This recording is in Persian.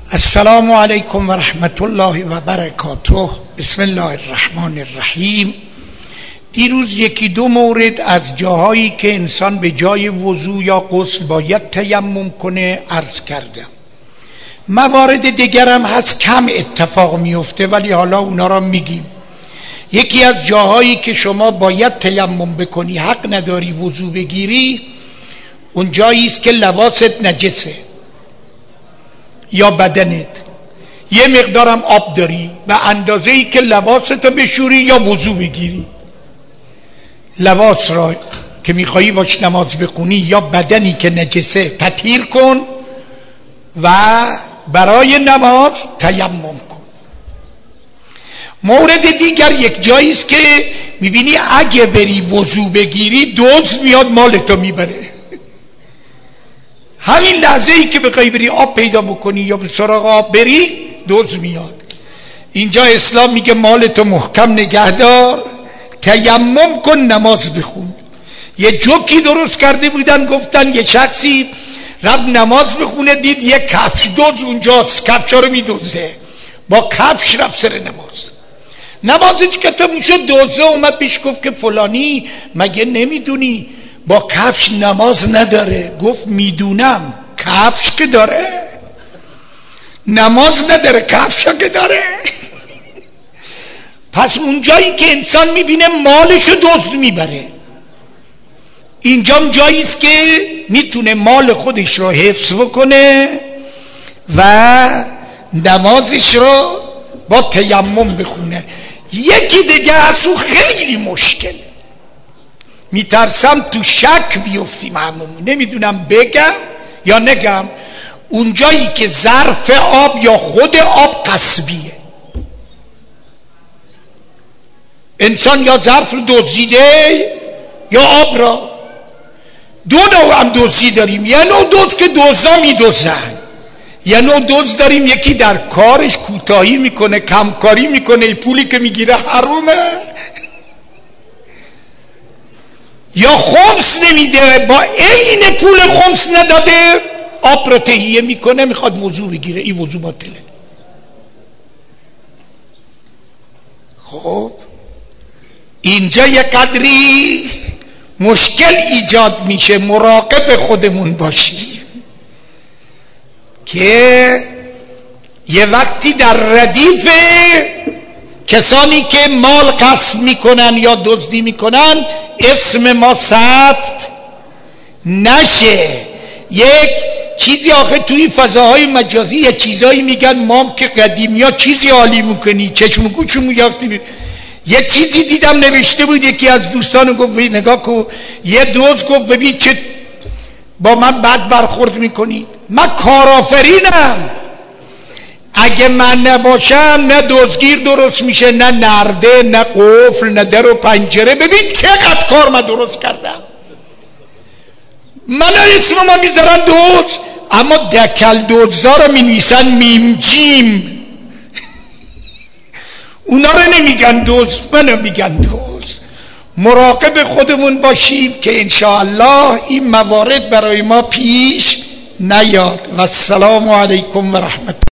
السلام علیکم و رحمت الله و برکاته. بسم الله الرحمن الرحیم. دیروز یکی دو مورد از جاهایی که انسان به جای وضو یا غسل باید تیمم کنه عرض کردم. موارد دیگرم هست کم اتفاق میفته ولی حالا اونا را میگیم. یکی از جاهایی که شما باید تیمم بکنی، حق نداری وضو بگیری، اون جایی است که لباست نجسه یا بدنت، یه مقدارم آب داری به اندازه‌ای که لباستو بشوری یا وضو بگیری. لباس را که میخوایی باش نماز بخونی یا بدنی که نجسه تطهیر کن و برای نماز تیمم کن. مورد دیگر یک جایی است که میبینی اگه بری وضو بگیری دزد میاد مالتو میبره. همین لحظه ای که بخوای بری آب پیدا بکنی یا به سراغ آب بری دزد میاد. اینجا اسلام میگه مالتو محکم نگهدار، تیمم کن، نماز بخون. یه جوکی درست کرده بودن، گفتن یه شخصی رفت نماز بخونه دید یه کفش دزد اونجاست، کفشا رو میدزده، با کفش رفت سر نمازش که تموم شد دزده اومد پیش گفت که فلانی مگه نمیدونی با کفش نماز نداره؟ گفت میدونم، کفش که داره نماز نداره، کفش که داره. پس اونجایی که انسان میبینه مالشو دزد میبره، اینجا جایی است که میتونه مال خودش رو حفظ بکنه و نمازش رو با تیمم بخونه. یکی دیگه از اون خیلی مشکل، میترسم تو شک بیفتیم هممون، نمیدونم بگم یا نگم. اونجایی که ظرف آب یا خود آب قصبیه، انسان یا ظرف رو دزدیده یا آب را. دو نوع هم دزدی داریم، یه نوع دزد که دزدا میدزدن، یه نوع دزد داریم یکی در کارش کوتاهی میکنه، کمکاری میکنه، پولی که میگیره حرومه یا خمس نمیده، با عین پول خمس نداده آب را تهیه میکنه، میخواد وضو بگیره، این وضو باطله. خب اینجا یه قدری مشکل ایجاد میشه. مراقب خودمون باشیم که یه وقتی در ردیف کسانی که مال غصب میکنن یا دزدی میکنن اسم ما ثبت نشه. یک چیزی آخه توی فضاهای مجازی یه چیزایی میگن ما که قدیمی ها چیزی عالی میکنی، چشم گوشمون یاختی. یه چیزی دیدم نوشته بود، یکی از دوستانو گفت نگاه کن، یه دوست گفت ببین چه با من بد برخورد میکنی. من کارآفرینم، اگه من نباشم نه دزدگیر درست میشه، نه نرده، نه قفل، نه در و پنجره. ببین چقدر کار من درست کردم. من اسم ما میذارن دوز، اما دکل دوزا رو مینویسن میم جیم، اونا رو نمیگن دوز، منو میگن دوز. مراقب خودمون باشیم که انشاءالله این موارد برای ما پیش نیاد. و السلام علیکم و رحمت